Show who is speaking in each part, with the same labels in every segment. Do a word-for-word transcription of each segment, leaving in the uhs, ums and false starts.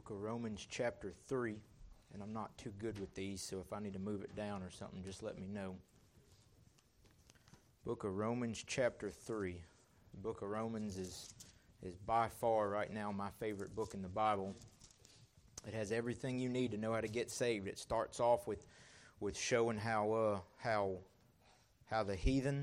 Speaker 1: Book of Romans chapter three, and I'm not too good with these, so if I need to move it down or something, just let me know. Book of Romans chapter three. The Book of Romans is, is by far right now my favorite book in the Bible. It has everything you need to know how to get saved. It starts off with, with showing how uh, how how the heathen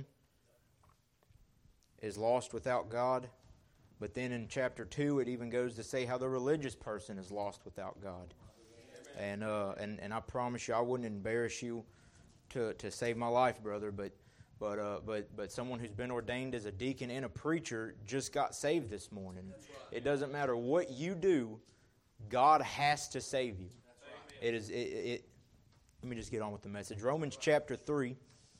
Speaker 1: is lost without God. But then in chapter two, it even goes to say how the religious person is lost without God. And uh, and and I promise you, I wouldn't embarrass you to, to save my life, brother. But but uh, but but someone who's been ordained as a deacon and a preacher just got saved this morning. It doesn't matter what you do, God has to save you. It is. It, it. Let me just get on with the message. Romans chapter three.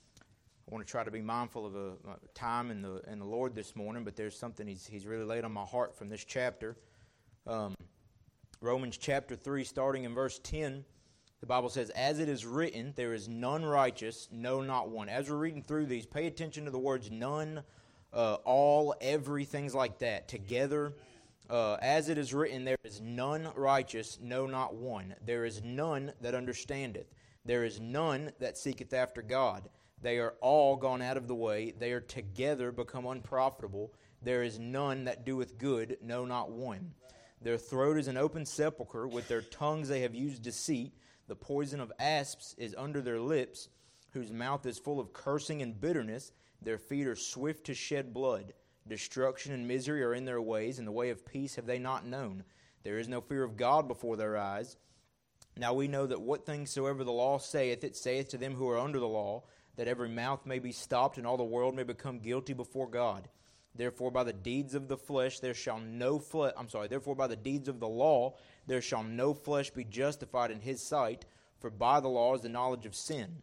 Speaker 1: I want to try to be mindful of a, a time in the in the Lord this morning, but there's something He's He's really laid on my heart from this chapter. Um, Romans chapter three, starting in verse ten, the Bible says, "As it is written, there is none righteous, no, not one." As we're reading through these, pay attention to the words "none," uh, "all," "every," things like that together. Uh, as it is written, there is none righteous, no, not one. There is none that understandeth. There is none that seeketh after God. They are all gone out of the way. They are together become unprofitable. There is none that doeth good, no, not one. Their throat is an open sepulchre. With their tongues they have used deceit. The poison of asps is under their lips, whose mouth is full of cursing and bitterness. Their feet are swift to shed blood. Destruction and misery are in their ways, and the way of peace have they not known. There is no fear of God before their eyes. Now we know that what things soever the law saith, it saith to them who are under the law, that every mouth may be stopped, and all the world may become guilty before God. Therefore by the deeds of the flesh there shall no flesh, I'm sorry, therefore by the deeds of the law there shall no flesh be justified in his sight, for by the law is the knowledge of sin.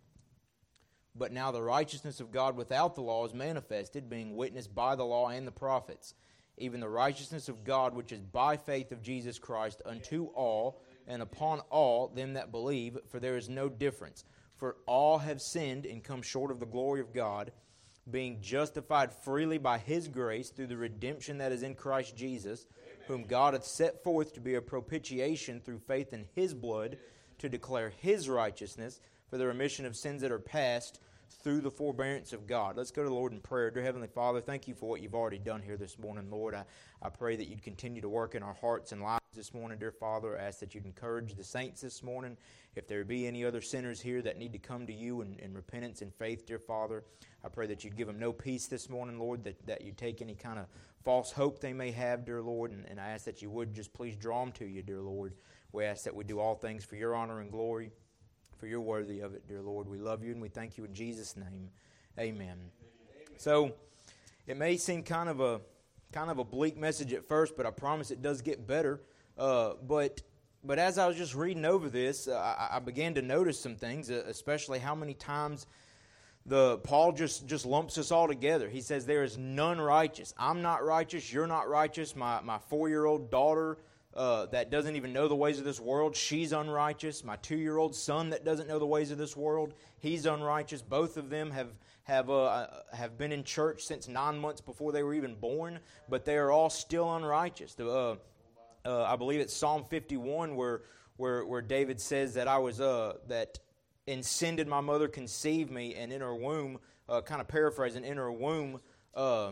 Speaker 1: But now the righteousness of God without the law is manifested, being witnessed by the law and the prophets, even the righteousness of God which is by faith of Jesus Christ unto all, and upon all them that believe, for there is no difference. For all have sinned and come short of the glory of God, being justified freely by His grace through the redemption that is in Christ Jesus, whom God hath set forth to be a propitiation through faith in His blood, to declare His righteousness for the remission of sins that are past through the forbearance of God. Let's go to the Lord in prayer. Dear Heavenly Father, thank you for what you've already done here this morning, Lord. I, I pray that you'd continue to work in our hearts and lives this morning, dear Father. I ask that you'd encourage the saints this morning. If there be any other sinners here that need to come to you in, in repentance and faith, dear Father, I pray that you'd give them no peace this morning, Lord, that, that you take any kind of false hope they may have, dear Lord, and, and I ask that you would just please draw them to you, dear Lord. We ask that we do all things for your honor and glory, for you're worthy of it, dear Lord. We love you and we thank you in Jesus' name. Amen. Amen. So, it may seem kind of a kind of a bleak message at first, but I promise it does get better. Uh, but but as I was just reading over this, uh, I, I began to notice some things, uh, especially how many times the Paul just, just lumps us all together. He says there is none righteous. I'm not righteous. You're not righteous. My my four-year-old daughter uh, that doesn't even know the ways of this world, she's unrighteous. My two-year-old son that doesn't know the ways of this world, he's unrighteous. Both of them have have uh, have been in church since nine months before they were even born, but they are all still unrighteous. The, uh, uh, I believe it's Psalm fifty-one where where where David says that I was uh, that in sin did my mother conceive me, and in her womb, uh, kind of paraphrasing, in her womb uh,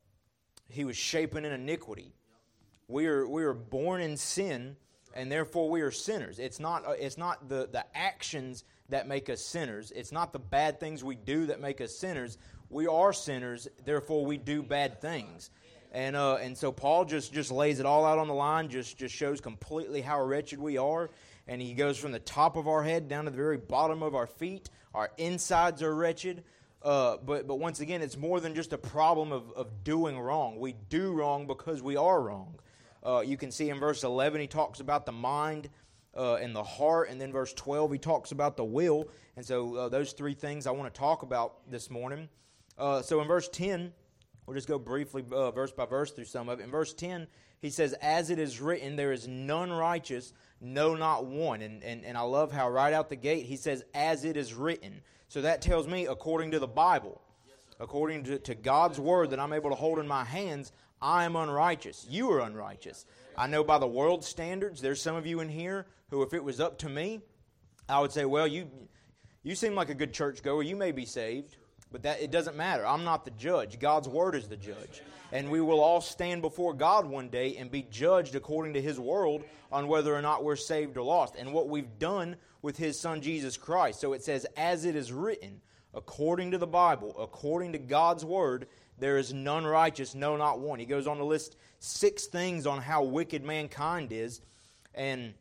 Speaker 1: he was shapen in iniquity. We are we are born in sin, and therefore we are sinners. It's not uh, it's not the, the actions that make us sinners. It's not the bad things we do that make us sinners. We are sinners, therefore we do bad things. And uh, and so Paul just, just lays it all out on the line, just, just shows completely how wretched we are. And he goes from the top of our head down to the very bottom of our feet. Our insides are wretched. Uh, but but once again, it's more than just a problem of, of doing wrong. We do wrong because we are wrong. Uh, you can see in verse eleven, he talks about the mind uh, and the heart. And then verse twelve, he talks about the will. And so uh, those three things I want to talk about this morning. Uh, so in verse ten, we'll just go briefly uh, verse by verse through some of it. In verse ten, he says, "As it is written, there is none righteous, no, not one." And, and, and I love how right out the gate he says, "As it is written." So that tells me, according to the Bible, according to, to God's Word that I'm able to hold in my hands, I am unrighteous. You are unrighteous. I know by the world's standards, there's some of you in here who, if it was up to me, I would say, well, you you seem like a good churchgoer. You may be saved. But that it doesn't matter. I'm not the judge. God's Word is the judge. And we will all stand before God one day and be judged according to His Word on whether or not we're saved or lost. And what we've done with His Son Jesus Christ. So it says, as it is written, according to the Bible, according to God's Word, there is none righteous, no, not one. He goes on to list six things on how wicked mankind is. And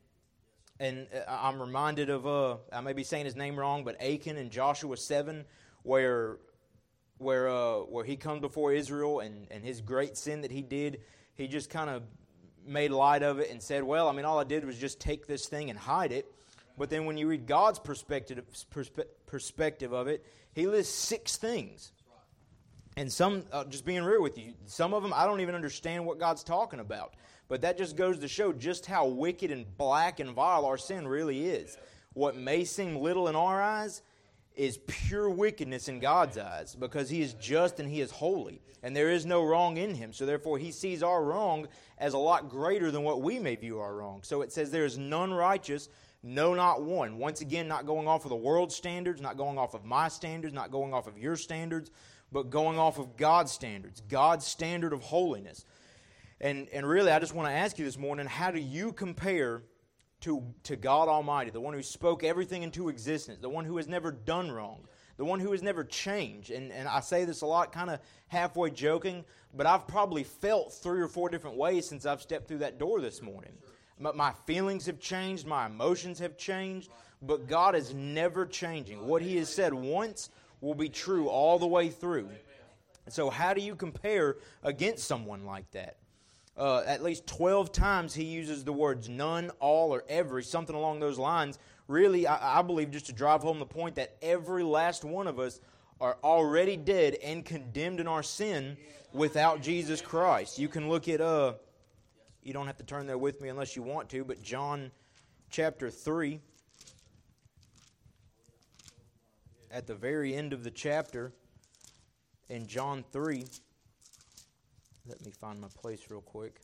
Speaker 1: and I'm reminded of, uh, I may be saying his name wrong, but Achan in Joshua seven, where where uh, where he comes before Israel and, and his great sin that he did, he just kind of made light of it and said, well, I mean, all I did was just take this thing and hide it. But then when you read God's perspective perspe- perspective of it, He lists six things. And some, uh, just being real with you, some of them I don't even understand what God's talking about. But that just goes to show just how wicked and black and vile our sin really is. What may seem little in our eyes is pure wickedness in God's eyes, because He is just and He is holy, and there is no wrong in Him. So therefore He sees our wrong as a lot greater than what we may view our wrong. So it says there is none righteous, no, not one. Once again, not going off of the world's standards, not going off of my standards, not going off of your standards, but going off of God's standards, God's standard of holiness. And and really, I just want to ask you this morning, how do you compare to, to God Almighty, the one who spoke everything into existence, the one who has never done wrong, the one who has never changed? And, and I say this a lot, kind of halfway joking, but I've probably felt three or four different ways since I've stepped through that door this morning. My, my feelings have changed, my emotions have changed, but God is never changing. What He has said once will be true all the way through. So how do you compare against someone like that? Uh, at least twelve times He uses the words none, all, or every, something along those lines. Really, I, I believe just to drive home the point that every last one of us are already dead and condemned in our sin without Jesus Christ. You can look at, uh, you don't have to turn there with me unless you want to, but John chapter three, at the very end of the chapter, in John three, let me find my place real quick.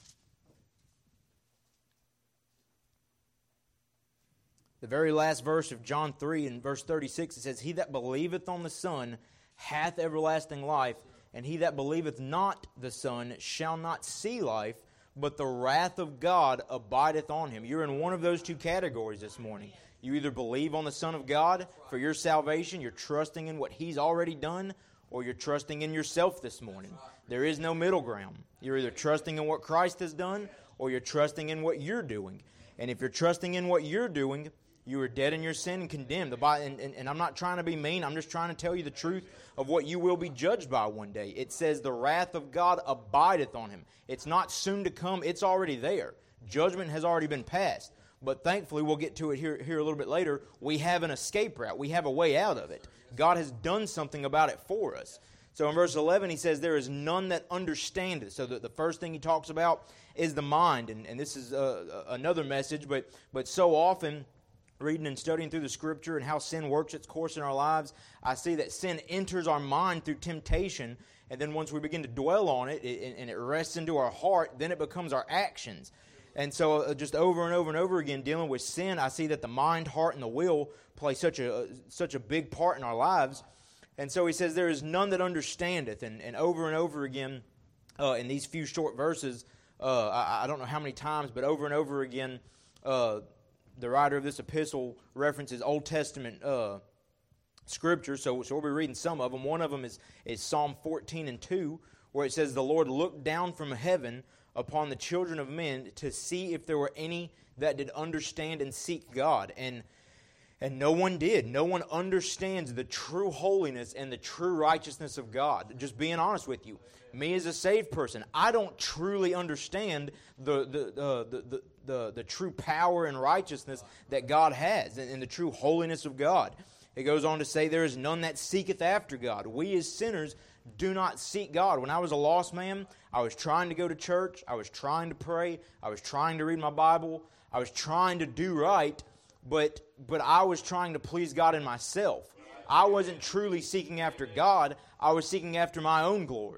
Speaker 1: The very last verse of John three, in verse thirty-six, it says, He that believeth on the Son hath everlasting life, and he that believeth not the Son shall not see life, but the wrath of God abideth on him. You're in one of those two categories this morning. You either believe on the Son of God for your salvation, you're trusting in what He's already done, or you're trusting in yourself this morning. There is no middle ground. You're either trusting in what Christ has done, or you're trusting in what you're doing. And if you're trusting in what you're doing, you are dead in your sin and condemned. The Bible, and, and, and I'm not trying to be mean. I'm just trying to tell you the truth of what you will be judged by one day. It says the wrath of God abideth on him. It's not soon to come. It's already there. Judgment has already been passed. But thankfully, we'll get to it here, here a little bit later, we have an escape route. We have a way out of it. God has done something about it for us. So in verse eleven, he says, there is none that understandeth. So the, the first thing he talks about is the mind. And, and this is uh, another message, but but so often, reading and studying through the Scripture and how sin works its course in our lives, I see that sin enters our mind through temptation, and then once we begin to dwell on it, it and it rests into our heart, then it becomes our actions. And so uh, just over and over and over again, dealing with sin, I see that the mind, heart, and the will play such a uh, such a big part in our lives. And so he says, there is none that understandeth. And, and over and over again, uh, in these few short verses, uh, I, I don't know how many times, but over and over again, uh, the writer of this epistle references Old Testament uh, scripture. So, so we'll be reading some of them. One of them is, is Psalm fourteen and two, where it says, the Lord looked down from heaven upon the children of men to see if there were any that did understand and seek God. And and no one did. No one understands the true holiness and the true righteousness of God. Just being honest with you. Me as a saved person, I don't truly understand the the the the, the, the, the true power and righteousness that God has and, and the true holiness of God. It goes on to say, there is none that seeketh after God. We as sinners do not seek God. When I was a lost man, I was trying to go to church. I was trying to pray. I was trying to read my Bible. I was trying to do right, but but I was trying to please God in myself. I wasn't truly seeking after God. I was seeking after my own glory.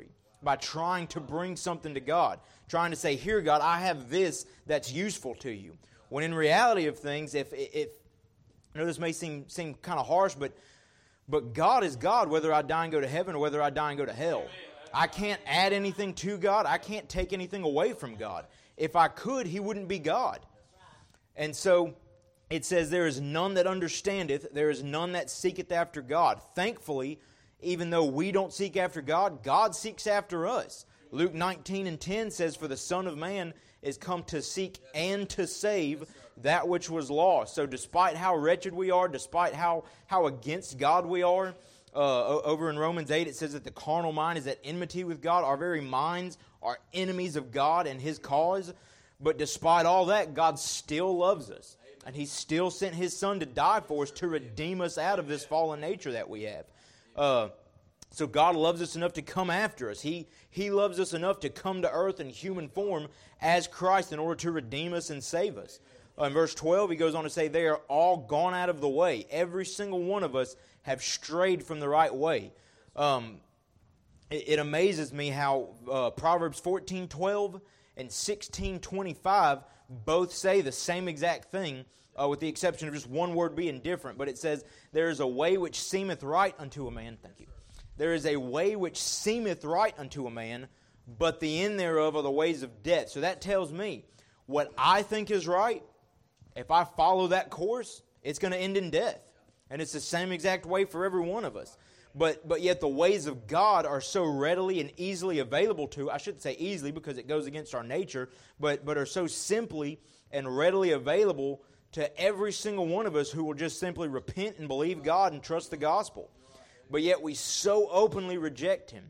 Speaker 1: by trying to bring something to God, trying to say, here, God, I have this that's useful to you. When in reality of things, if, if I know this may seem seem kind of harsh, but but God is God whether I die and go to heaven or whether I die and go to hell. I can't add anything to God. I can't take anything away from God. If I could, He wouldn't be God. And so it says, there is none that understandeth, there is none that seeketh after God. Thankfully, even though we don't seek after God, God seeks after us. Luke nineteen and ten says, for the Son of Man is come to seek and to save that which was lost. So despite how wretched we are, despite how, how against God we are, uh, over in Romans eight it says that the carnal mind is at enmity with God. Our very minds are enemies of God and His cause. But despite all that, God still loves us. And He still sent His Son to die for us to redeem us out of this fallen nature that we have. Uh, so God loves us enough to come after us. He, he loves us enough to come to earth in human form as Christ in order to redeem us and save us. Uh, in verse twelve, he goes on to say, they are all gone out of the way. Every single one of us have strayed from the right way. Um, it, it amazes me how uh, Proverbs fourteen twelve and sixteen twenty-five both say the same exact thing, uh, with the exception of just one word being different. But it says, there is a way which seemeth right unto a man. Thank you. There is a way which seemeth right unto a man, but the end thereof are the ways of death. So that tells me what I think is right, if I follow that course, it's going to end in death. And it's the same exact way for every one of us. But but yet the ways of God are so readily and easily available to, I shouldn't say easily because it goes against our nature, but, but are so simply and readily available to every single one of us who will just simply repent and believe God and trust the gospel. But yet we so openly reject Him.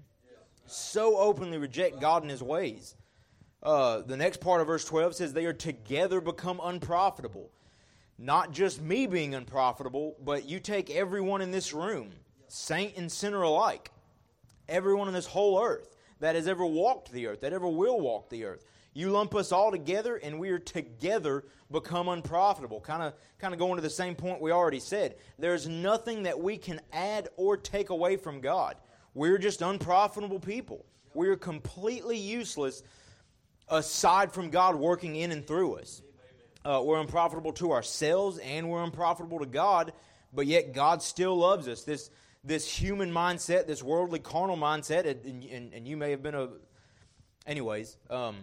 Speaker 1: So openly reject God and His ways. Uh, the next part of verse twelve says, they are together become unprofitable. Not just me being unprofitable, but you take everyone in this room, saint and sinner alike, everyone on this whole earth that has ever walked the earth, that ever will walk the earth. You lump us all together, and we are together become unprofitable. Kind of kind of going to the same point we already said. There's nothing that we can add or take away from God. We're just unprofitable people. We're completely useless aside from God working in and through us. Uh, we're unprofitable to ourselves, and we're unprofitable to God, but yet God still loves us. This this human mindset, this worldly, carnal mindset, and, and, and you may have been a... Anyways, um,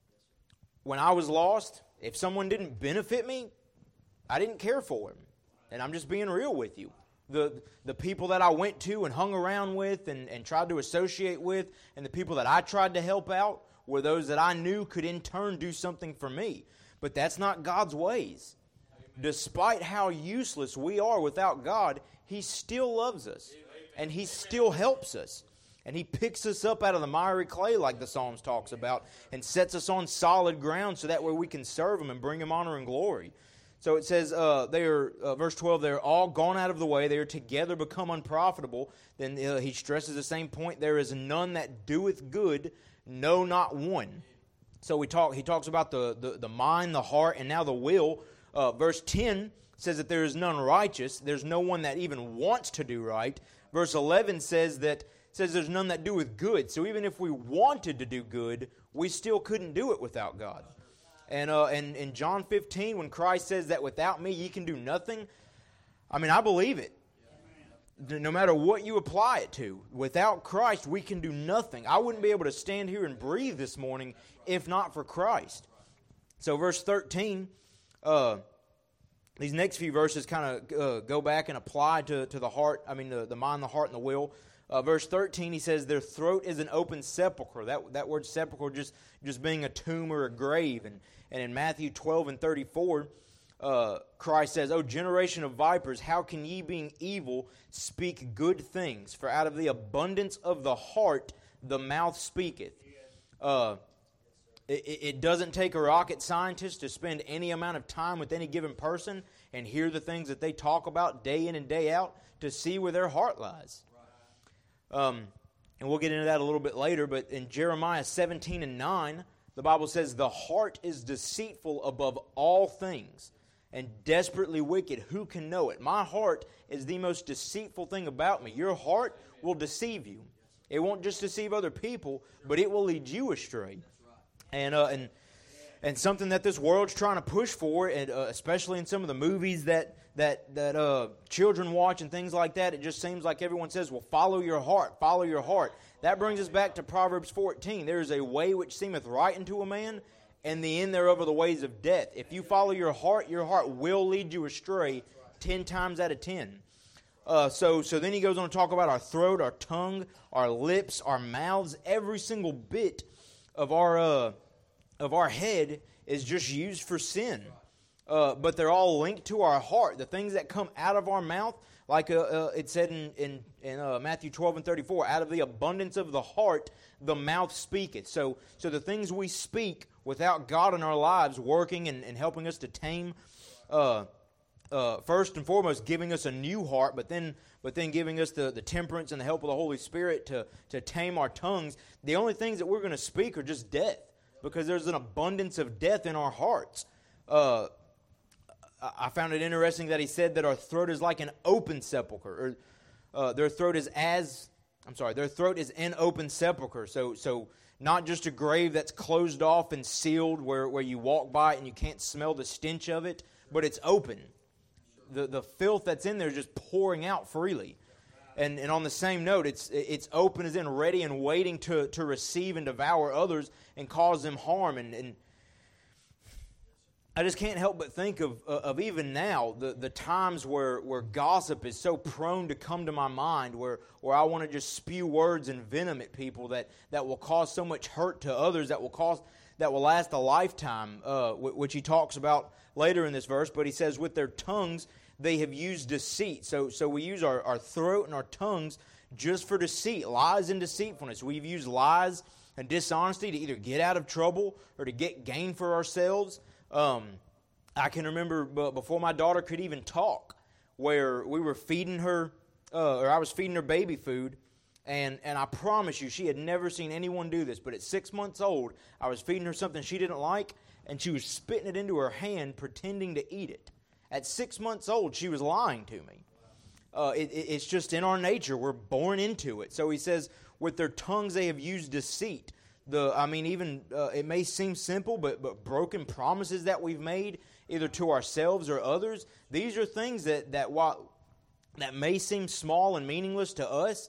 Speaker 1: when I was lost, if someone didn't benefit me, I didn't care for him. And I'm just being real with you. The the people that I went to and hung around with and, and tried to associate with, and the people that I tried to help out, were those that I knew could in turn do something for me. But that's not God's ways. Despite how useless we are without God, He still loves us. And He still helps us. And He picks us up out of the miry clay, like the Psalms talks about, and sets us on solid ground so that way we can serve Him and bring Him honor and glory. So it says, uh, they are, uh, verse twelve, they are all gone out of the way. They are together become unprofitable. Then uh, he stresses the same point. There is none that doeth good, no, not one. So we talk. He talks about the, the, the mind, the heart, and now the will. Uh, verse ten says that there is none righteous. There's no one that even wants to do right. Verse eleven says that says there's none that doeth good. So even if we wanted to do good, we still couldn't do it without God. And uh, and in John fifteen, when Christ says that without me ye can do nothing, I mean, I believe it. No matter what you apply it to, without Christ we can do nothing. I wouldn't be able to stand here and breathe this morning if not for Christ. So verse thirteen, uh, these next few verses kind of uh, go back and apply to, to the heart, I mean the, the mind, the heart, and the will. Uh, verse thirteen, he says, their throat is an open sepulchre. That that word sepulchre just, just being a tomb or a grave. And, and in Matthew twelve and thirty-four, uh, Christ says, O generation of vipers, how can ye being evil speak good things? For out of the abundance of the heart the mouth speaketh. Uh, it, it doesn't take a rocket scientist to spend any amount of time with any given person and hear the things that they talk about day in and day out to see where their heart lies. Um, and we'll get into that a little bit later, but in Jeremiah seventeen and nine, the Bible says, the heart is deceitful above all things and desperately wicked. Who can know it? My heart is the most deceitful thing about me. Your heart will deceive you. It won't just deceive other people, but it will lead you astray. And uh, and and something that this world's trying to push for, and uh, especially in some of the movies that that that uh, children watch and things like that, it just seems like everyone says, "Well, follow your heart, follow your heart." That brings us back to Proverbs fourteen. There is a way which seemeth right unto a man, and the end thereof are the ways of death. If you follow your heart, your heart will lead you astray ten times out of ten. Uh, so, so then he goes on to talk about our throat, our tongue, our lips, our mouths. Every single bit of our uh, of our head is just used for sin. Uh, but they're all linked to our heart. The things that come out of our mouth, like uh, uh, it said in in, in uh, Matthew twelve and thirty-four, out of the abundance of the heart, the mouth speaketh. So, so the things we speak without God in our lives working and, and helping us to tame, uh, uh, first and foremost, giving us a new heart, but then but then giving us the, the temperance and the help of the Holy Spirit to, to tame our tongues. The only things that we're going to speak are just death, because there's an abundance of death in our hearts. Uh, I found it interesting that he said that our throat is like an open sepulcher, or uh, their throat is as, I'm sorry, their throat is an open sepulcher. So, so not just a grave that's closed off and sealed where, where you walk by it and you can't smell the stench of it, but it's open. The the filth that's in there is just pouring out freely. And and on the same note, it's it's open as in ready and waiting to, to receive and devour others and cause them harm. And, and I just can't help but think of of even now, the, the times where, where gossip is so prone to come to my mind, where, where I want to just spew words and venom at people that, that will cause so much hurt to others, that will cause that will last a lifetime, uh, which he talks about later in this verse. But he says, with their tongues they have used deceit. So so we use our, our throat and our tongues just for deceit, lies and deceitfulness. We've used lies and dishonesty to either get out of trouble or to get gain for ourselves. Um, I can remember before my daughter could even talk, where we were feeding her, uh, or I was feeding her baby food, and, and I promise you, she had never seen anyone do this, but at six months old, I was feeding her something she didn't like, and she was spitting it into her hand, pretending to eat it. At six months old, she was lying to me. Uh, it, it, it's just in our nature. We're born into it. So he says, with their tongues they have used deceit. The, I mean, even uh, it may seem simple, but but broken promises that we've made, either to ourselves or others. These are things that that while that may seem small and meaningless to us,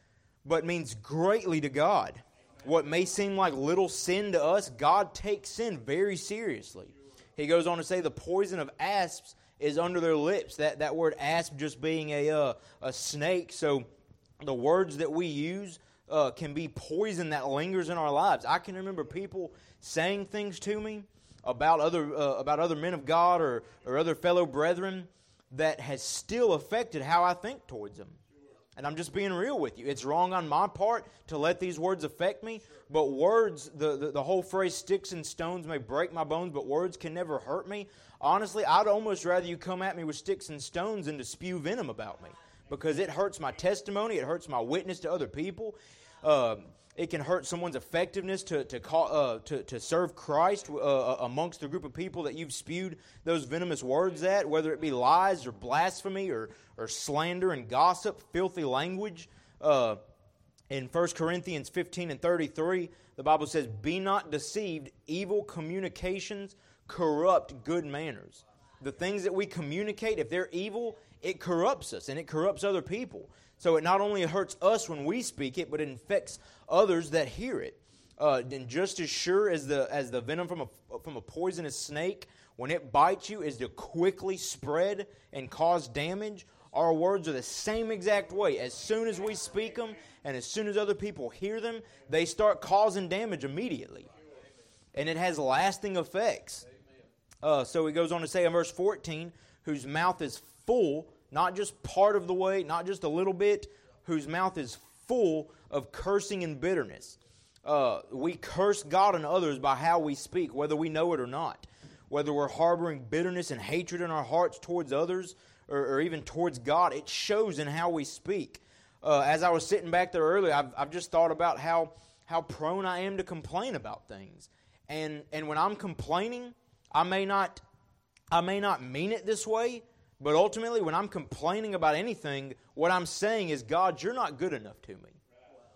Speaker 1: but means greatly to God. What may seem like little sin to us, God takes sin very seriously. He goes on to say, the poison of asps is under their lips. That that word asp just being a uh, a snake. So the words that we use Uh, can be poison that lingers in our lives. I can remember people saying things to me about other uh, about other men of God or, or other fellow brethren that has still affected how I think towards them. And I'm just being real with you. It's wrong on my part to let these words affect me, but words, the, the, the whole phrase, sticks and stones may break my bones, but words can never hurt me. Honestly, I'd almost rather you come at me with sticks and stones than to spew venom about me, because it hurts my testimony, it hurts my witness to other people. Uh, it can hurt someone's effectiveness to to call, uh, to, to serve Christ uh, amongst the group of people that you've spewed those venomous words at, whether it be lies or blasphemy or, or slander and gossip, filthy language. Uh, in First Corinthians fifteen and thirty-three, the Bible says, be not deceived, evil communications corrupt good manners. The things that we communicate, if they're evil, it corrupts us and it corrupts other people. So it not only hurts us when we speak it, but it infects others that hear it. Uh, and just as sure as the as the venom from a from a poisonous snake, when it bites you, is to quickly spread and cause damage, our words are the same exact way. As soon as we speak them, and as soon as other people hear them, they start causing damage immediately. And it has lasting effects. Uh, so he goes on to say in verse fourteen, whose mouth is full, not just part of the way, not just a little bit, whose mouth is full of cursing and bitterness. Uh, we curse God and others by how we speak, whether we know it or not. Whether we're harboring bitterness and hatred in our hearts towards others or, or even towards God, it shows in how we speak. Uh, as I was sitting back there earlier, I've, I've just thought about how, how prone I am to complain about things. And and when I'm complaining, I may not I may not mean it this way, but ultimately, when I'm complaining about anything, what I'm saying is, God, you're not good enough to me.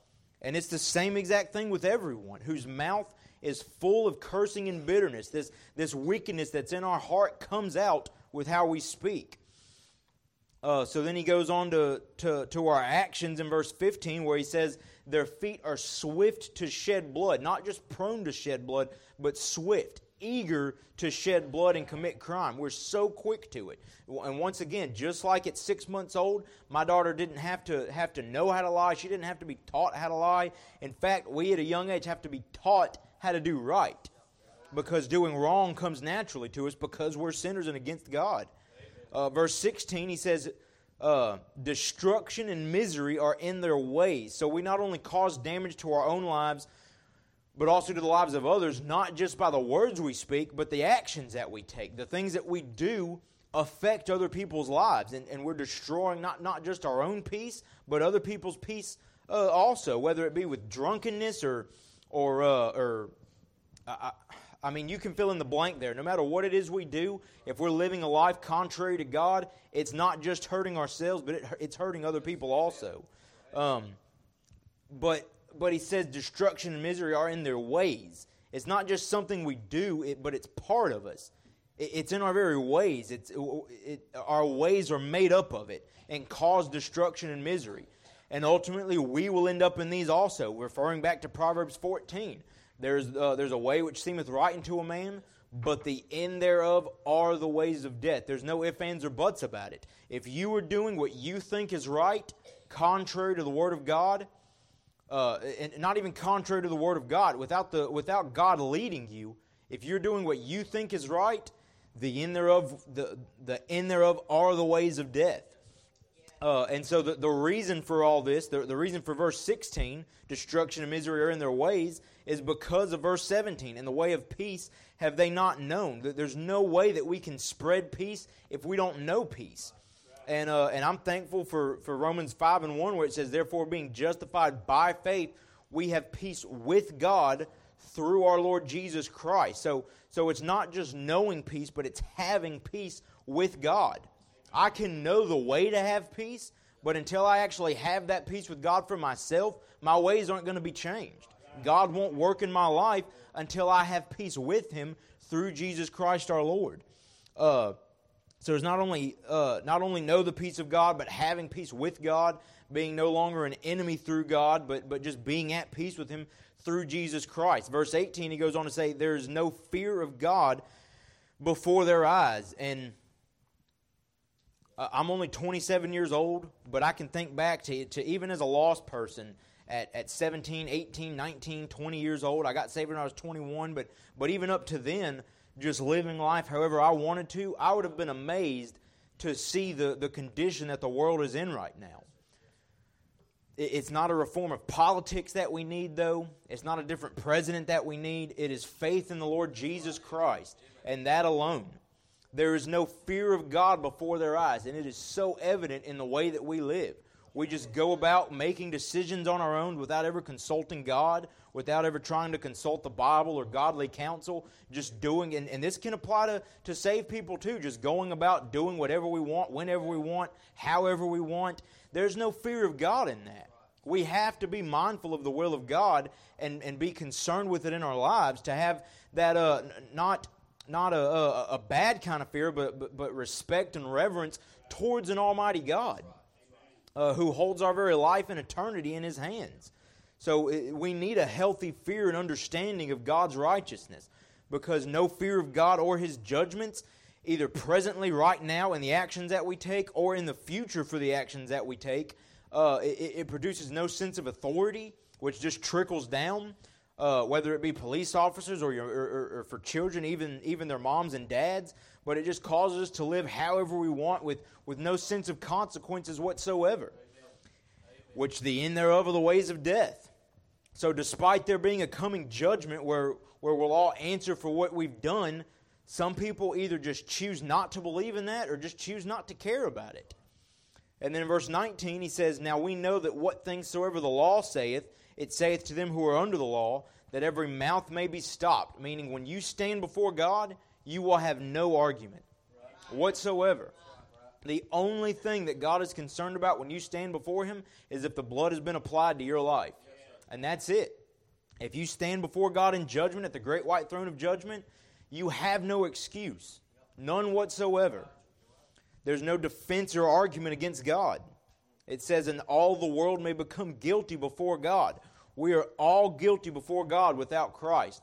Speaker 1: And it's the same exact thing with everyone whose mouth is full of cursing and bitterness. This, this wickedness that's in our heart comes out with how we speak. Uh, so then he goes on to, to, to our actions in verse fifteen, where he says, their feet are swift to shed blood. Not just prone to shed blood, but swift, eager to shed blood and commit crime. We're so quick to it. And once again, just like at six months old, my daughter didn't have to have to know how to lie. She didn't have to be taught how to lie. In fact, we at a young age have to be taught how to do right, because doing wrong comes naturally to us because we're sinners and against God. Uh, verse sixteen, he says, uh, destruction and misery are in their ways. So we not only cause damage to our own lives, but also to the lives of others, not just by the words we speak, but the actions that we take. The things that we do affect other people's lives, and, and we're destroying not, not just our own peace, but other people's peace uh, also, whether it be with drunkenness or, or, uh, or uh, I mean, you can fill in the blank there. No matter what it is we do, if we're living a life contrary to God, it's not just hurting ourselves, but it, it's hurting other people also. Um, but but he says destruction and misery are in their ways. It's not just something we do, it, but it's part of us. It, it's in our very ways. It's it, it, our ways are made up of it and cause destruction and misery. And ultimately, we will end up in these also, referring back to Proverbs fourteen. There's uh, there's a way which seemeth right unto a man, but the end thereof are the ways of death. There's no ifs, ands, or buts about it. If you are doing what you think is right, contrary to the Word of God, uh, and not even contrary to the Word of God, without the without God leading you, if you're doing what you think is right, the end thereof the the end thereof are the ways of death. Uh, and so the, the reason for all this, the, the reason for verse sixteen, destruction and misery are in their ways, is because of verse seventeen. In the way of peace have they not known. There's no way that we can spread peace if we don't know peace. And uh, and I'm thankful for, for Romans five and one, where it says, therefore being justified by faith, we have peace with God through our Lord Jesus Christ. So, so it's not just knowing peace, but it's having peace with God. I can know the way to have peace, but until I actually have that peace with God for myself, my ways aren't going to be changed. God won't work in my life until I have peace with Him through Jesus Christ our Lord. Uh, so it's not only uh, not only know the peace of God, but having peace with God, being no longer an enemy through God, but, but just being at peace with Him through Jesus Christ. Verse eighteen, he goes on to say, there is no fear of God before their eyes. And Uh, I'm only twenty-seven years old, but I can think back to, to even as a lost person at, at seventeen, eighteen, nineteen, twenty years old. I got saved when I was twenty-one, but, but even up to then, just living life however I wanted to, I would have been amazed to see the, the condition that the world is in right now. It, it's not a reform of politics that we need, though. It's not a different president that we need. It is faith in the Lord Jesus Christ, and that alone. There is no fear of God before their eyes, and it is so evident in the way that we live. We just go about making decisions on our own without ever consulting God, without ever trying to consult the Bible or godly counsel, just doing, and, and this can apply to, to saved people too, just going about doing whatever we want, whenever we want, however we want. There's no fear of God in that. We have to be mindful of the will of God and, and be concerned with it in our lives to have that uh, not... Not a, a, a bad kind of fear, but, but, but respect and reverence towards an almighty God uh, who holds our very life and eternity in His hands. So it, we need a healthy fear and understanding of God's righteousness, because no fear of God or His judgments, either presently, right now, in the actions that we take, or in the future for the actions that we take, uh, it, it produces no sense of authority, which just trickles down. Uh, whether it be police officers or, your, or, or for children, even even their moms and dads, but it just causes us to live however we want with, with no sense of consequences whatsoever, which the end thereof are the ways of death. So despite there being a coming judgment where, where we'll all answer for what we've done, some people either just choose not to believe in that or just choose not to care about it. And then in verse nineteen, he says, now we know that what things soever the law saith, it saith to them who are under the law, that every mouth may be stopped. Meaning, when you stand before God, you will have no argument whatsoever. The only thing that God is concerned about when you stand before Him is if the blood has been applied to your life. And that's it. If you stand before God in judgment at the great white throne of judgment, you have no excuse. None whatsoever. There's no defense or argument against God. It says, and all the world may become guilty before God. We are all guilty before God without Christ.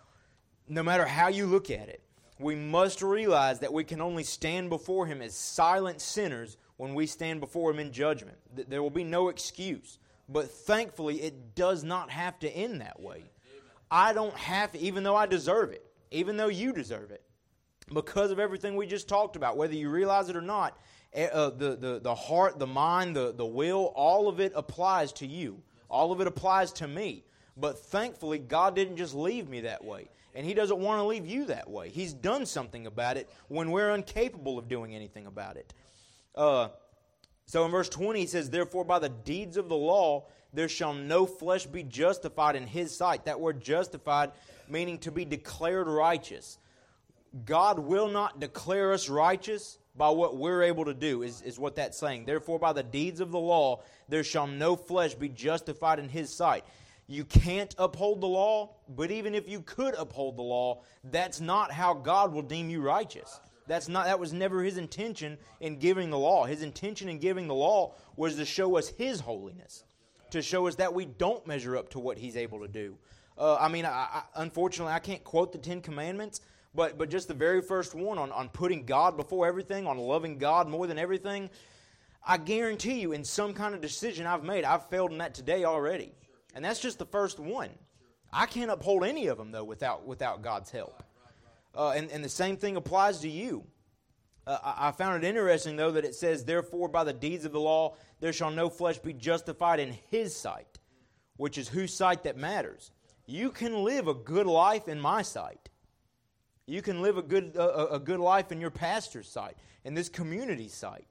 Speaker 1: No matter how you look at it, we must realize that we can only stand before Him as silent sinners when we stand before Him in judgment. There will be no excuse. But thankfully, it does not have to end that way. I don't have to, even though I deserve it, even though you deserve it, because of everything we just talked about, whether you realize it or not, uh, the, the, the heart, the mind, the, the will, all of it applies to you. All of it applies to me. But thankfully, God didn't just leave me that way. And He doesn't want to leave you that way. He's done something about it when we're incapable of doing anything about it. Uh, so in verse twenty, He says, therefore by the deeds of the law, there shall no flesh be justified in His sight. That word justified meaning to be declared righteous. God will not declare us righteous by what we're able to do, is, is what that's saying. Therefore, by the deeds of the law, there shall no flesh be justified in His sight. You can't uphold the law, but even if you could uphold the law, that's not how God will deem you righteous. That's not. That was never His intention in giving the law. His intention in giving the law was to show us His holiness, to show us that we don't measure up to what He's able to do. Uh, I mean, I, I, unfortunately, I can't quote the Ten Commandments, But but just the very first one on, on putting God before everything, on loving God more than everything, I guarantee you in some kind of decision I've made, I've failed in that today already. And that's just the first one. I can't uphold any of them, though, without without God's help. Uh, and, and the same thing applies to you. Uh, I, I found it interesting, though, that it says, therefore by the deeds of the law there shall no flesh be justified in His sight, which is whose sight that matters. You can live a good life in my sight. You can live a good a, a good life in your pastor's sight, in this community's sight.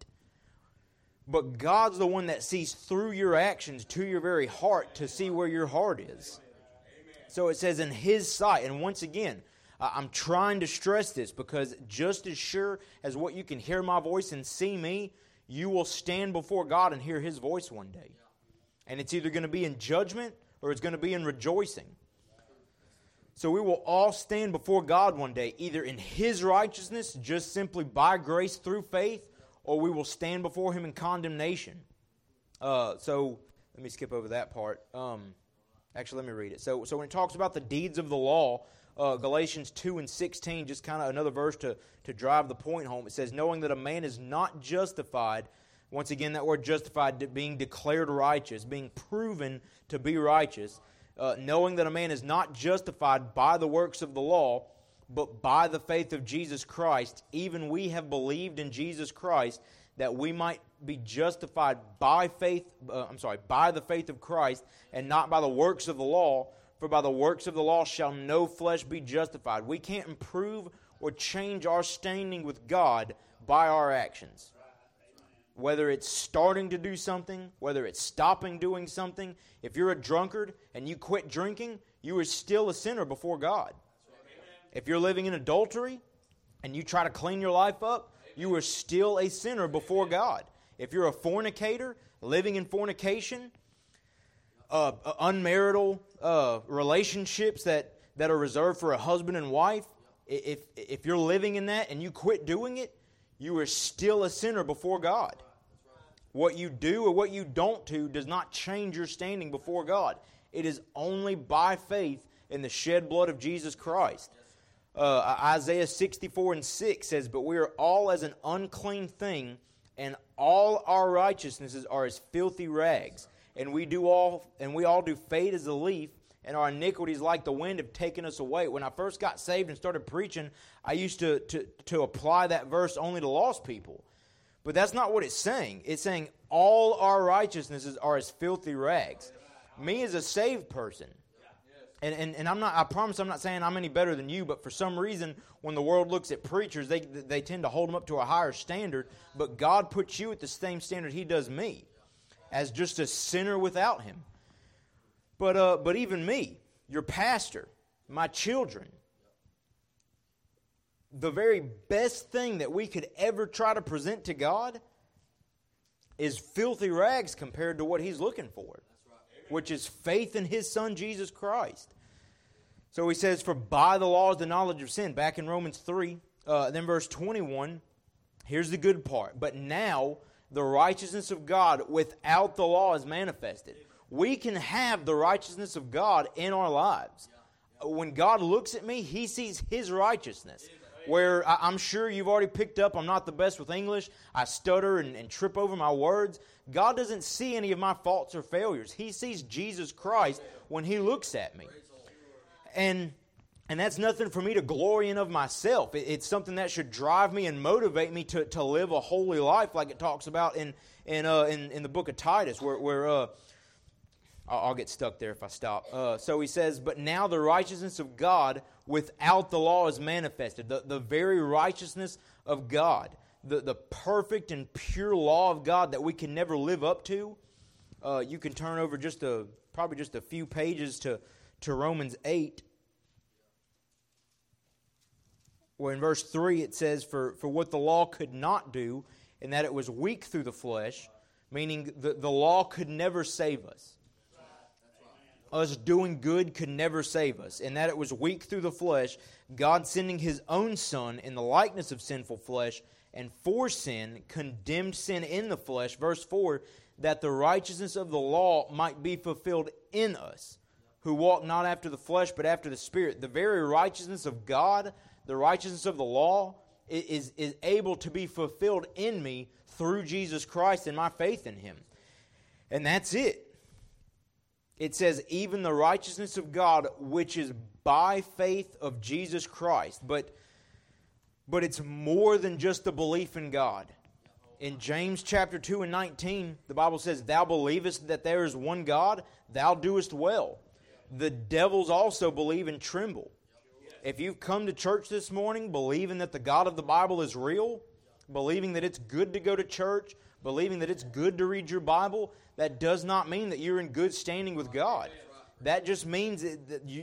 Speaker 1: But God's the one that sees through your actions to your very heart to see where your heart is. So it says in His sight. And once again, I'm trying to stress this because just as sure as what you can hear my voice and see me, you will stand before God and hear His voice one day. And it's either going to be in judgment or it's going to be in rejoicing. So we will all stand before God one day, either in His righteousness, just simply by grace through faith, or we will stand before Him in condemnation. Uh, so let me skip over that part. Um, actually, let me read it. So, so when it talks about the deeds of the law, uh, Galatians two and sixteen, just kind of another verse to, to drive the point home. It says, knowing that a man is not justified, once again that word justified, being declared righteous, being proven to be righteous, Uh, knowing that a man is not justified by the works of the law, but by the faith of Jesus Christ, even we have believed in Jesus Christ, that we might be justified by faith, uh, I'm sorry, by the faith of Christ, and not by the works of the law, for by the works of the law shall no flesh be justified. We can't improve or change our standing with God by our actions. Whether it's starting to do something, whether it's stopping doing something. If you're a drunkard and you quit drinking, you are still a sinner before God. If you're living in adultery and you try to clean your life up, you are still a sinner before God. If you're a fornicator, living in fornication, uh, unmarital uh, relationships that, that are reserved for a husband and wife, if, if you're living in that and you quit doing it, you are still a sinner before God. What you do or what you don't do does not change your standing before God. It is only by faith in the shed blood of Jesus Christ. Uh, Isaiah sixty-four and six says, but we are all as an unclean thing, and all our righteousnesses are as filthy rags. And we do all and we all do fade as a leaf, and our iniquities like the wind have taken us away. When I first got saved and started preaching, I used to, to, to apply that verse only to lost people. But that's not what it's saying. It's saying all our righteousnesses are as filthy rags. Me as a saved person. And, and, and I'm not, I promise I'm not saying I'm any better than you, but for some reason, when the world looks at preachers, they, they tend to hold them up to a higher standard. But God puts you at the same standard He does me, as just a sinner without Him. But uh, but even me, your pastor, my children, the very best thing that we could ever try to present to God is filthy rags compared to what He's looking for. which is faith in His Son, Jesus Christ. So he says, for by the law is the knowledge of sin. Back in Romans three, uh, then verse twenty-one, here's the good part. But now the righteousness of God without the law is manifested. We can have the righteousness of God in our lives. When God looks at me, He sees His righteousness. Where I'm sure you've already picked up, I'm not the best with English. I stutter and, and trip over my words. God doesn't see any of my faults or failures. He sees Jesus Christ when He looks at me. And and that's nothing for me to glory in of myself. It, it's something that should drive me and motivate me to, to live a holy life, like it talks about in in uh, in, in the book of Titus, where where uh, I'll, I'll get stuck there if I stop. Uh, so he says, but now the righteousness of God without the law is manifested. The the very righteousness of God, the the perfect and pure law of God that we can never live up to. Uh, you can turn over just a probably just a few pages to to Romans eight. Where in verse three it says, for, for what the law could not do, in that it was weak through the flesh, meaning the, the law could never save us. Us doing good could never save us. In that it was weak through the flesh, God sending His own Son in the likeness of sinful flesh, and for sin, condemned sin in the flesh. Verse four, that the righteousness of the law might be fulfilled in us, who walk not after the flesh, but after the Spirit. The very righteousness of God, the righteousness of the law, is, is able to be fulfilled in me through Jesus Christ and my faith in Him. And that's it. It says, even the righteousness of God, which is by faith of Jesus Christ. But, but it's more than just the belief in God. In James chapter two and nineteen, the Bible says, thou believest that there is one God, thou doest well. The devils also believe and tremble. If you've come to church this morning believing that the God of the Bible is real, believing that it's good to go to church, believing that it's good to read your Bible, that does not mean that you're in good standing with God. That just means that you,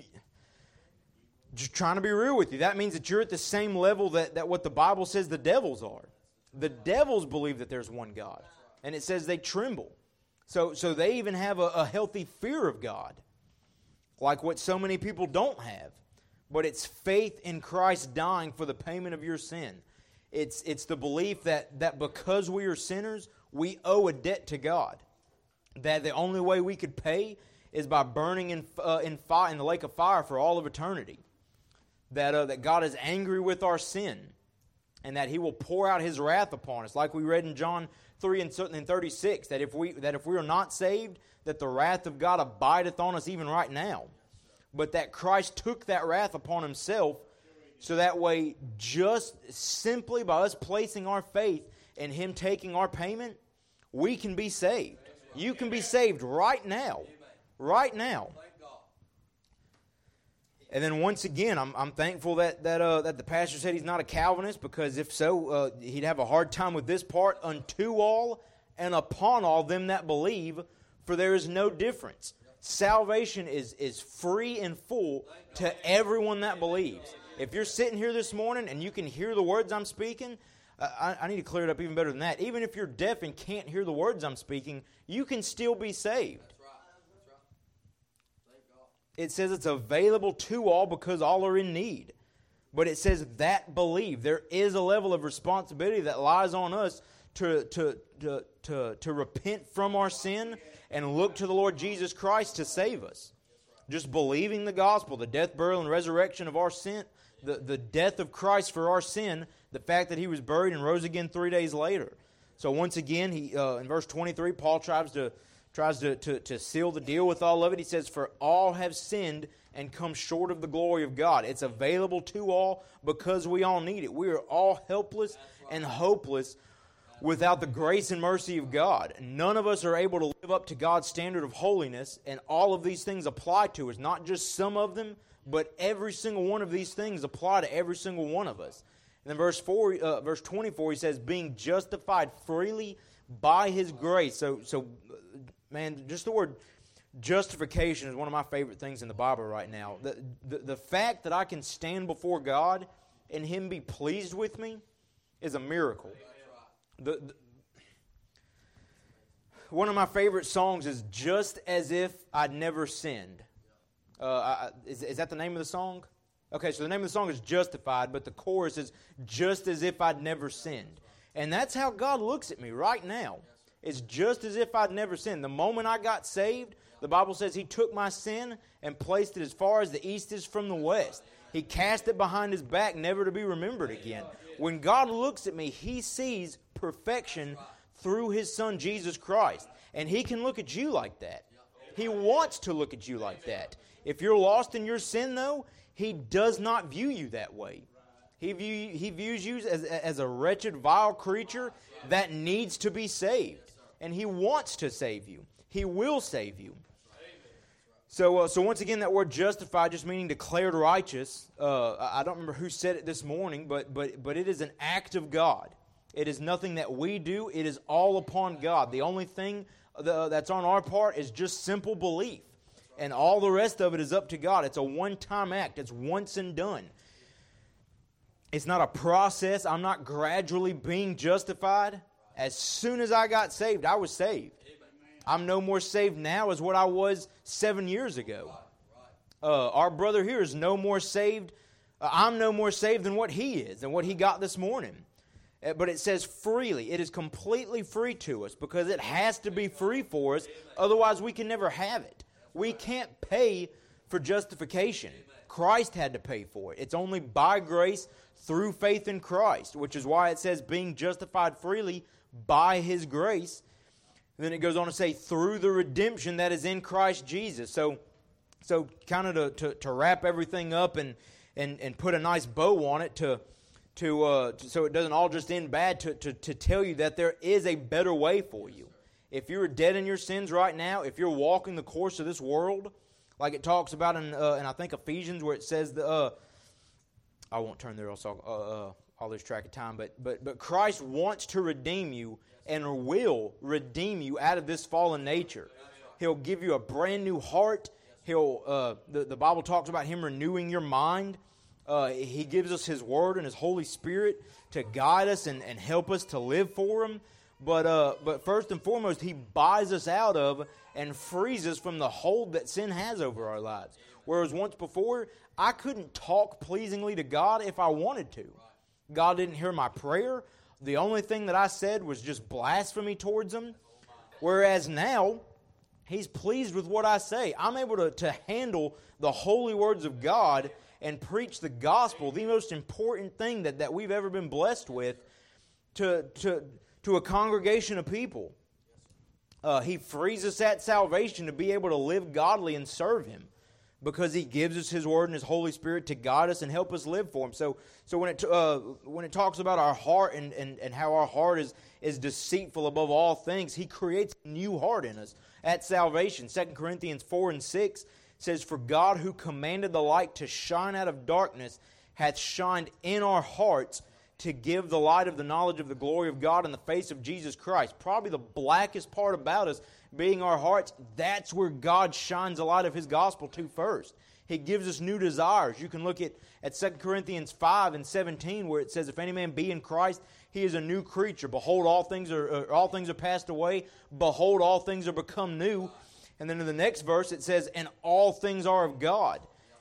Speaker 1: just trying to be real with you, that means that you're at the same level that, that what the Bible says the devils are. The devils believe that there's one God. And it says they tremble. So, so they even have a, a healthy fear of God, like what so many people don't have. But it's faith in Christ dying for the payment of your sin. It's it's the belief that, that because we are sinners, we owe a debt to God. That the only way we could pay is by burning in uh, in fire in the lake of fire for all of eternity. That uh, that God is angry with our sin, and that He will pour out His wrath upon us, like we read in John three and thirty-six. That if we that if we are not saved, that the wrath of God abideth on us even right now. But that Christ took that wrath upon Himself, so that way, just simply by us placing our faith in Him taking our payment, we can be saved. You can be saved right now. Right now. And then once again, I'm, I'm thankful that that, uh, that the pastor said he's not a Calvinist, because if so, uh, he'd have a hard time with this part. Unto all and upon all them that believe, for there is no difference. Salvation is, is free and full to everyone that believes. If you're sitting here this morning and you can hear the words I'm speaking, uh, I, I need to clear it up even better than that. Even if you're deaf and can't hear the words I'm speaking, you can still be saved. It says it's available to all because all are in need. But it says that believe. There is a level of responsibility that lies on us to, to, to, to, to repent from our sin and look to the Lord Jesus Christ to save us. Just believing the gospel, the death, burial, and resurrection of our sin, the, the death of Christ for our sin, the fact that He was buried and rose again three days later. So once again, he uh, in verse twenty-three, Paul tries to tries to, to, to seal the deal with all of it. He says, for all have sinned and come short of the glory of God. It's available to all because we all need it. We are all helpless and hopeless without the grace and mercy of God. None of us are able to live up to God's standard of holiness, and all of these things apply to us. Not just some of them, but every single one of these things apply to every single one of us. And then verse four, uh, verse twenty-four, he says, being justified freely by His grace. So, so, man, just the word justification is one of my favorite things in the Bible right now. The, the, the fact that I can stand before God and Him be pleased with me is a miracle. The, the, one of my favorite songs is Just As If I'd Never Sinned. Uh, I, is, is that the name of the song? Okay, so the name of the song is Justified, but the chorus is Just As If I'd Never Sinned. And that's how God looks at me right now. It's just as if I'd never sinned. The moment I got saved, the Bible says He took my sin and placed it as far as the east is from the west. He cast it behind His back, never to be remembered again. When God looks at me, He sees perfection through His Son, Jesus Christ. And He can look at you like that. He wants to look at you like that. If you're lost in your sin, though, He does not view you that way. He, view, he views you as, as a wretched, vile creature that needs to be saved. And He wants to save you. He will save you. So, uh, so once again, that word justified just meaning declared righteous. Uh, I don't remember who said it this morning, but, but, but it is an act of God. It is nothing that we do. It is all upon God. The only thing that's on our part is just simple belief. And all the rest of it is up to God. It's a one-time act. It's once and done. It's not a process. I'm not gradually being justified. As soon as I got saved, I was saved. I'm no more saved now as what I was seven years ago. Uh, our brother here is no more saved. Uh, I'm no more saved than what he is, than what he got this morning. Uh, but it says freely. It is completely free to us because it has to be free for us. Otherwise, we can never have it. We can't pay for justification. Christ had to pay for it. It's only by grace through faith in Christ, which is why it says being justified freely by His grace. And then it goes on to say through the redemption that is in Christ Jesus. So, so kind of to, to, to wrap everything up and, and, and put a nice bow on it to to, uh, to so it doesn't all just end bad. To, to to tell you that there is a better way for you. If you're dead in your sins right now, if you're walking the course of this world, like it talks about in, uh, in I think Ephesians, where it says the. Uh, I won't turn there, else I'll, uh, uh, I'll lose track of time. But but but Christ wants to redeem you and will redeem you out of this fallen nature. He'll give you a brand new heart. He'll uh, the the Bible talks about Him renewing your mind. Uh, he gives us His Word and His Holy Spirit to guide us and, and help us to live for Him. But uh, but first and foremost, He buys us out of and frees us from the hold that sin has over our lives. Whereas once before, I couldn't talk pleasingly to God if I wanted to. God didn't hear my prayer. The only thing that I said was just blasphemy towards Him. Whereas now, He's pleased with what I say. I'm able to, to handle the holy words of God and preach the gospel, the most important thing that, that we've ever been blessed with, to, to, to a congregation of people. Uh, he frees us at salvation to be able to live godly and serve Him, because He gives us His Word and His Holy Spirit to guide us and help us live for Him. So, so when it uh, when it talks about our heart and, and, and how our heart is, is deceitful above all things, He creates a new heart in us at salvation. Second Corinthians four and six says, "For God, who commanded the light to shine out of darkness, hath shined in our hearts to give the light of the knowledge of the glory of God in the face of Jesus Christ." Probably the blackest part about us being our hearts. That's where God shines the light of His gospel to first. He gives us new desires. You can look at, at Second Corinthians five and seventeen, where it says, "If any man be in Christ, he is a new creature. Behold, all things are uh, all things are passed away. Behold, all things are become new." And then in the next verse it says, "And all things are of God."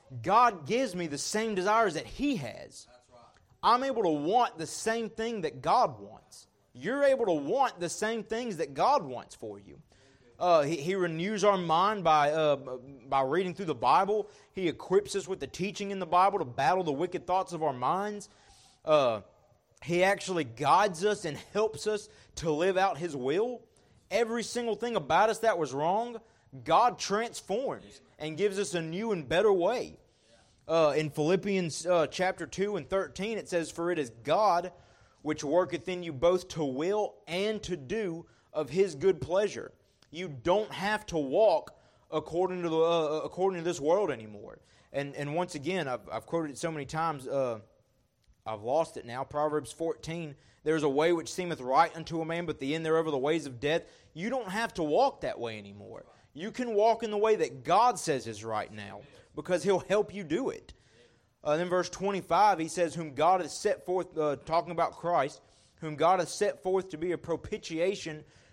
Speaker 1: God gives me the same desires that He has. I'm able to want the same thing that God wants. You're able to want the same things that God wants for you. Uh, he, he renews our mind by uh, by reading through the Bible. He equips us with the teaching in the Bible to battle the wicked thoughts of our minds. Uh, he actually guides us and helps us to live out His will. Every single thing about us that was wrong, God transforms and gives us a new and better way. Uh, in Philippians uh, chapter two and thirteen, it says, "For it is God which worketh in you both to will and to do of His good pleasure." You don't have to walk according to the uh, according to this world anymore. And and once again, I've, I've quoted it so many times, uh, I've lost it now. Proverbs fourteen, "There's a way which seemeth right unto a man, but the end thereof are the ways of death." You don't have to walk that way anymore. You can walk in the way that God says is right now, because He'll help you do it. Uh, then verse twenty-five, he says, "Whom God has set forth," uh, talking about Christ, "whom God has set forth to be a propitiation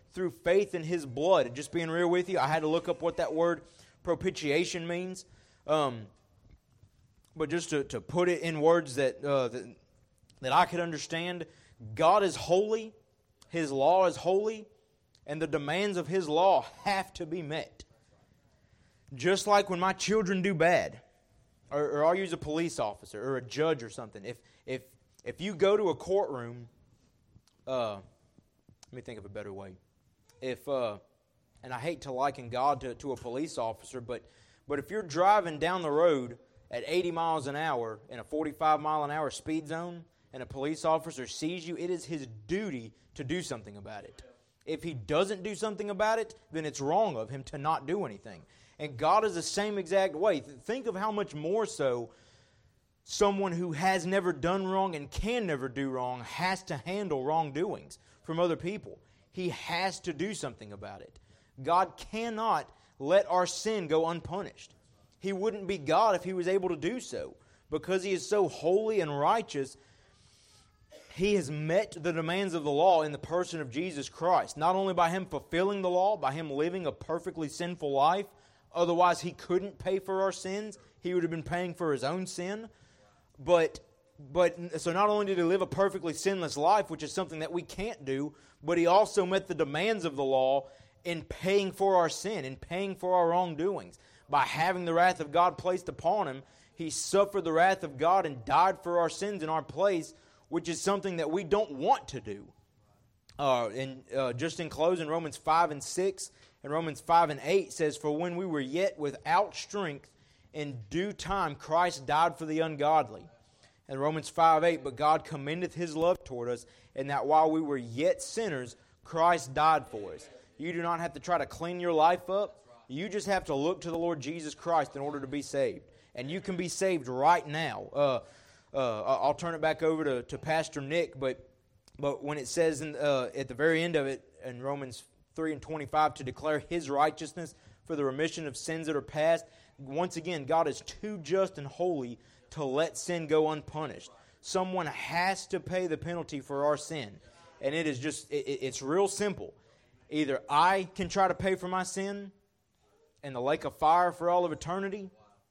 Speaker 1: through faith in His blood. And just being real with you, I had to look up what that word propitiation means. Um, but just to, to put it in words that, uh, that that I could understand, God is holy, His law is holy, and the demands of His law have to be met. Just like when my children do bad, or, or I'll use a police officer or a judge or something. If if if you go to a courtroom, uh, let me think of a better way. If uh, and I hate to liken God to, to a police officer, but but if you're driving down the road at eighty miles an hour in a forty-five mile an hour speed zone, and a police officer sees you, it is his duty to do something about it. If he doesn't do something about it, then it's wrong of him to not do anything. And God is the same exact way. Think of how much more so someone who has never done wrong and can never do wrong has to handle wrongdoings from other people. He has to do something about it. God cannot let our sin go unpunished. He wouldn't be God if He was able to do so. Because He is so holy and righteous, He has met the demands of the law in the person of Jesus Christ. Not only by Him fulfilling the law, by Him living a perfectly sinful life. Otherwise, He couldn't pay for our sins. He would have been paying for His own sin. But, but so not only did He live a perfectly sinless life, which is something that we can't do, but He also met the demands of the law in paying for our sin, in paying for our wrongdoings. By having the wrath of God placed upon Him, He suffered the wrath of God and died for our sins in our place, which is something that we don't want to do. Uh, and uh, just in closing, Romans five and six and Romans five and eight says, "For when we were yet without strength, in due time Christ died for the ungodly." And Romans five eight, "But God commendeth His love toward us, and that while we were yet sinners, Christ died for us." You do not have to try to clean your life up. You just have to look to the Lord Jesus Christ in order to be saved. And you can be saved right now. Uh, uh, I'll turn it back over to, to Pastor Nick, but but when it says in, uh, at the very end of it, in Romans three and twenty-five, to declare His righteousness for the remission of sins that are past, once again, God is too just and holy to let sin go unpunished. Someone has to pay the penalty for our sin. And it is just, it, it's real simple. Either I can try to pay for my sin in the lake of fire for all of eternity,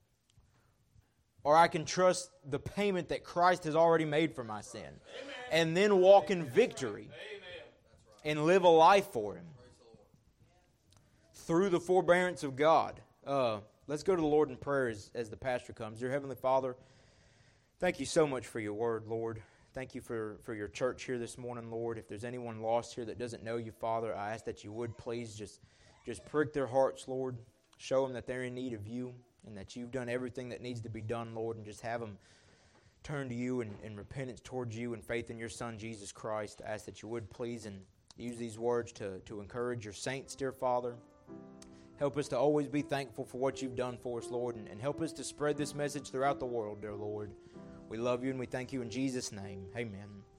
Speaker 1: or I can trust the payment that Christ has already made for my sin. Amen. And then walk in victory. Amen. And live a life for Him through the forbearance of God. Uh, let's go to the Lord in prayer as, as the pastor comes. Dear Heavenly Father, thank You so much for Your word, Lord. Thank You for, for Your church here this morning, Lord. If there's anyone lost here that doesn't know You, Father, I ask that You would please just, just prick their hearts, Lord. Show them that they're in need of You and that You've done everything that needs to be done, Lord, and just have them turn to You in, in repentance towards You and faith in Your Son, Jesus Christ. I ask that You would please and use these words to, to encourage Your saints, dear Father. Help us to always be thankful for what You've done for us, Lord, and, and help us to spread this message throughout the world, dear Lord. We love You and we thank You in Jesus' name. Amen.